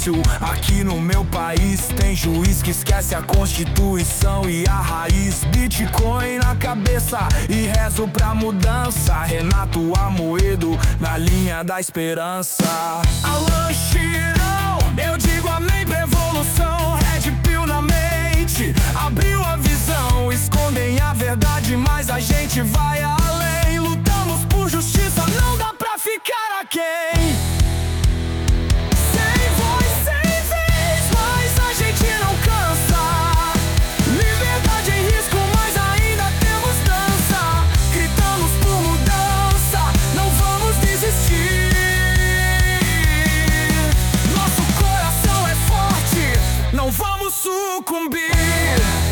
fácil. Aqui no meu país tem juiz que esquece a Constituição e a raiz. Bitcoin na cabeça e rezo pra mudança. Renato Amoedo na linha da esperança. Alan Chirão, eu digo amém pra evolução. Red Pill na mente, abriu a visão. Escondem a verdade, mas a gente vai além. Lutamos por justiça, não dá pra ficar aquém. Sem voz, sem vez, mas a gente não cansa. Liberdade em risco, mas ainda temos dança. Gritamos por mudança, não vamos desistir. Nosso coração é forte, não vamos sucumbir.